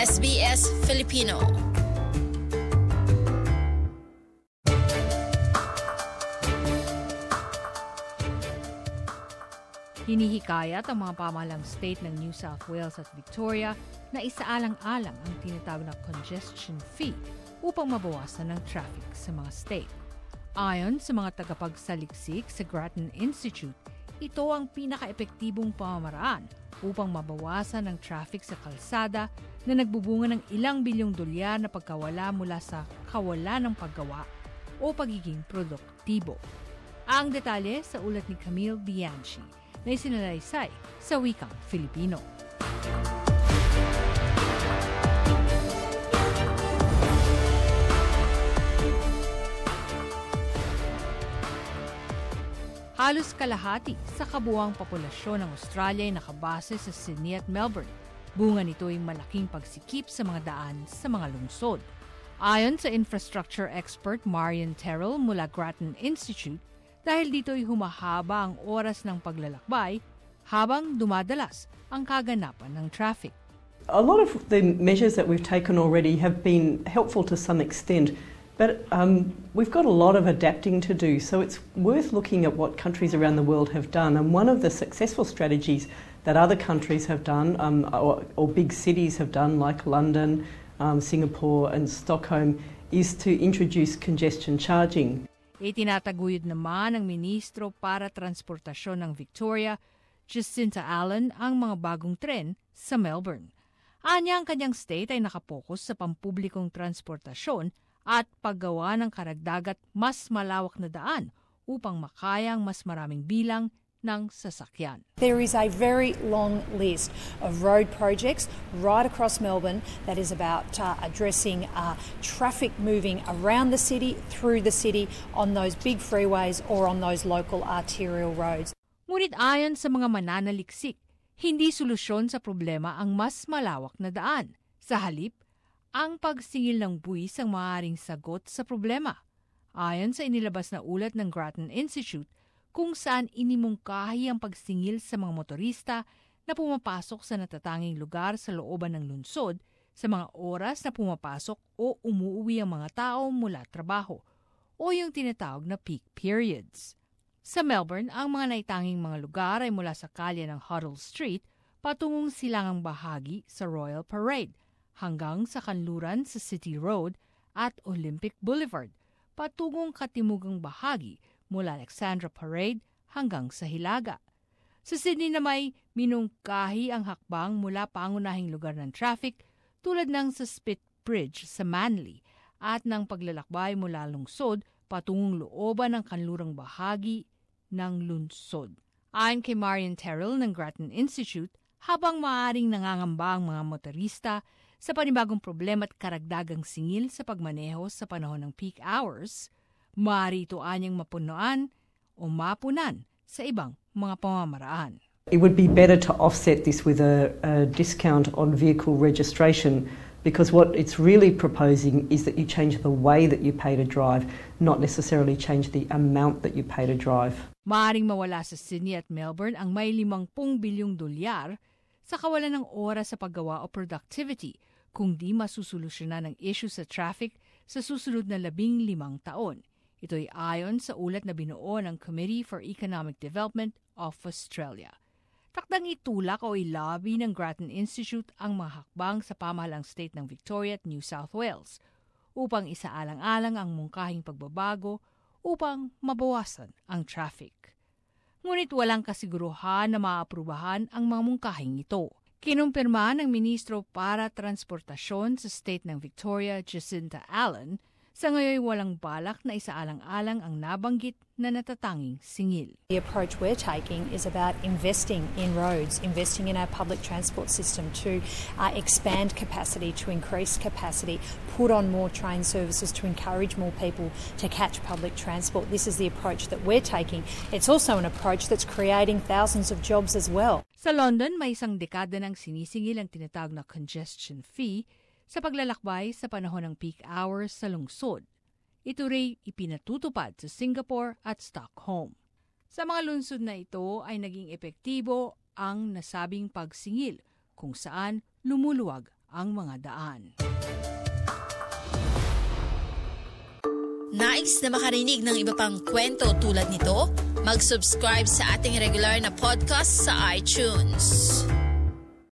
SBS Filipino. Hinihikayat ang mga pamahalang state ng New South Wales at Victoria na isaalang-alang ang tinatawag na congestion fee upang mabawasan ng traffic sa mga state. Ayon sa mga tagapagsaliksik sa Grattan Institute, ito ang pinaka-epektibong pamamaraan upang mabawasan ng traffic sa kalsada na nagbubunga ng ilang bilyong dolyar na pagkawala mula sa kawalan ng paggawa o pagiging produktibo. Ang detalye sa ulat ni Camille Bianchi na isinalaysay sa wikang Filipino. Halos kalahati sa kabuuang populasyon ng Australia ay nakabase sa Sydney at Melbourne. Bunga nito ay malaking pagsikip sa mga daan sa mga lungsod. Ayon sa infrastructure expert Marian Terrell mula Grattan Institute, dahil dito ay humahaba ang oras ng paglalakbay habang dumadalas ang kaganapan ng traffic. A lot of the measures that we've taken already have been helpful to some extent, but we've got a lot of adapting to do, so it's worth looking at what countries around the world have done. And one of the successful strategies that other countries have done, or big cities have done, like London, Singapore and Stockholm, is to introduce congestion charging. Itinataguyod naman ng Ministro para Transportasyon ng Victoria, Jacinta Allen, ang mga bagong tren sa Melbourne. Anya ang kanyang state ay nakapokus sa pampublikong transportasyon at paggawa ng karagdagat mas malawak na daan upang makaya ang mas maraming bilang ng sasakyan. There is a very long list of road projects right across Melbourne that is about addressing traffic moving around the city, through the city, on those big freeways or on those local arterial roads. Ngunit ayon sa mga mananaliksik, hindi solusyon sa problema ang mas malawak na daan. Sa halip, ang pagsingil ng buwis ang maaaring sagot sa problema. Ayon sa inilabas na ulat ng Grattan Institute, kung saan inimungkahi ang pagsingil sa mga motorista na pumapasok sa natatanging lugar sa looban ng lungsod sa mga oras na pumapasok o umuuwi ang mga tao mula trabaho o yung tinatawag na peak periods. Sa Melbourne, ang mga naitanging mga lugar ay mula sa kalye ng Huddle Street patungong silangang bahagi sa Royal Parade hanggang sa kanluran sa City Road at Olympic Boulevard patungong katimugang bahagi mula Alexandra Parade hanggang sa Hilaga. Sa Sydney na may minungkahi ang hakbang mula pangunahing lugar ng traffic tulad ng sa Spit Bridge sa Manly at ng paglalakbay mula lungsod patungong looban ng kanlurang bahagi ng lungsod. Ayon kay Marian Terrell ng Grattan Institute, habang maaaring nangangamba ang mga motorista sa panibagong problema at karagdagang singil sa pagmaneho sa panahon ng peak hours, maaari ito anyang mapunuan o mapunan sa ibang mga pamamaraan. It would be better to offset this with a discount on vehicle registration, because what it's really proposing is that you change the way that you pay to drive, not necessarily change the amount that you pay to drive. Maaring mawala sa Sydney at Melbourne ang may 50 bilyong dolyar sa kawalan ng oras sa paggawa o productivity kung di masusolusyonan ang issue sa traffic sa susunod na 15 taon. Ito ay ayon sa ulat na binuo ng Committee for Economic Development of Australia. Takdang itulak o ilabi ng Grattan Institute ang mga hakbang sa pamahalang state ng Victoria at New South Wales upang isaalang-alang ang mungkahing pagbabago upang mabawasan ang traffic. Ngunit walang kasiguruhan na maaprubahan ang mga mungkahing ito. Kinumpirma ng Ministro para Transportasyon sa State ng Victoria, Jacinta Allen, sa ngayon walang balak na isaalang-alang ang nabanggit na natatanging singil. The approach we're taking is about investing in roads, investing in our public transport system to expand capacity, to increase capacity, put on more train services to encourage more people to catch public transport. This is the approach that we're taking. It's also an approach that's creating thousands of jobs as well. Sa London, may isang dekada ng sinisingil ang tinatawag na congestion fee sa paglalakbay sa panahon ng peak hours sa lungsod. Ito rin ipinatutupad sa Singapore at Stockholm. Sa mga lungsod na ito ay naging epektibo ang nasabing pagsingil kung saan lumuluwag ang mga daan. Nais na makarinig ng iba pang kwento tulad nito? Mag-subscribe sa ating regular na podcast sa iTunes.